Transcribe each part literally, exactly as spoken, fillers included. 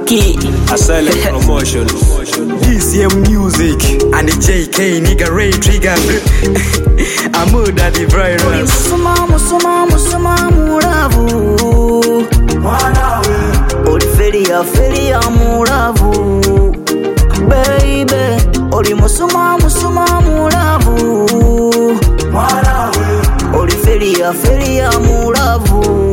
Key. A silent promotion. D C M music and the J K nigga Ray Trigger. I'm murder the virus. Musuma musuma musuma muravu. Oli feria feria muravu. Baby, oli musuma musuma muravu. Oli feria feria muravu.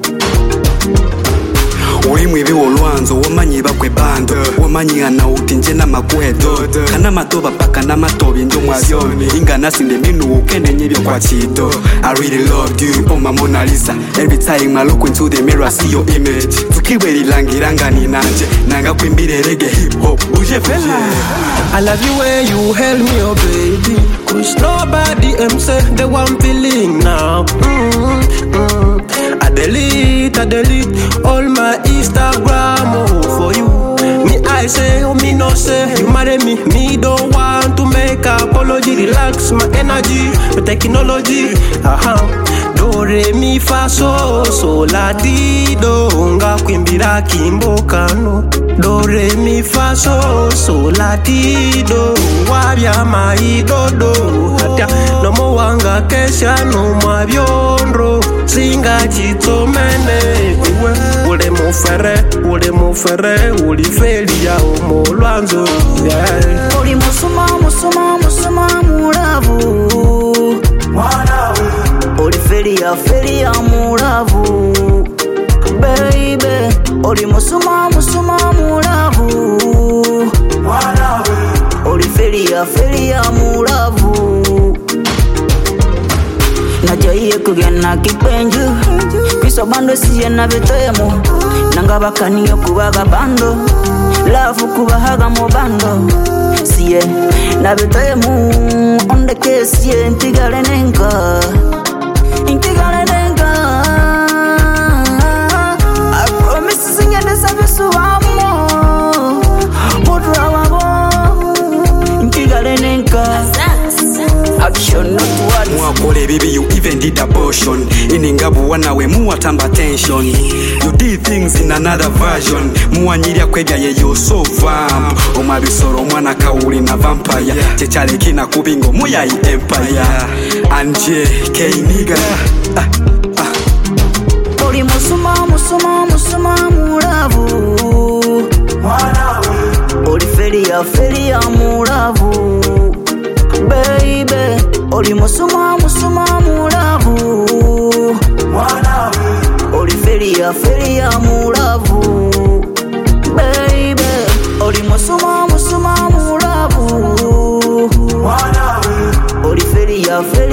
Uri mwibi wolwanzo womanyi bakwe bando womanyi ana utinje na makuhedo kana matoba paka na matobi ndo mwavyoni ingana sinde minu ukene nyebyo kwa chito. I really loved you oh my Mona Lisa. Every time I look into the mirror see your image. Tukiweli langiranga ni nanje nanga kwimbire reggae hip hop uje fella. I love you when you held me oh baby, cause nobody am say the one feeling now. Mm-hmm. I delete, I delete all my Instagram oh, for you. Me I say, oh me no say, you marry me. Me don't want to make apology. Relax my energy, the technology. Uh-huh. Do re mi fa so so la di do nga kwimbira kimboka no. Do re mi fa so so la di do wabya mai do do hatia no mo wanga kesha no mwabyondro singa chitomene uwe ule mufere ule mufere uli felia omo lwanzo yeah. Oli musuma musuma musuma muravu. Oli feria feria muravu. Baby, oli musuma musuma muravu. Oli feria feria muravu. Najaye kugena kipenju Piso bando siye na betemo Nanga bakaniyo kubaga bando Lafu kubahaga mo bando Siye na betemo Onde ke siye intigale nenga Intigale nenga I promise sinye desabisu wamo Mudra wabo Intigale nenga Action not words. Mwakole baby you even did abortion. Iningabu wanawe muwatamba tension. You did things in another version. Muwanyiria kwega ye you so vamp. Omabisoro mwana kauli na vampire. Chechale kina kubingo muya i empire. Anje K nigga. Ah, ah. Oli musuma musuma musuma muravu. Oli feria feria muravu. Baby, oli musuma musuma muravu. Oli feria feria muravu. Baby, oli musuma musuma muravu. Oli feria feria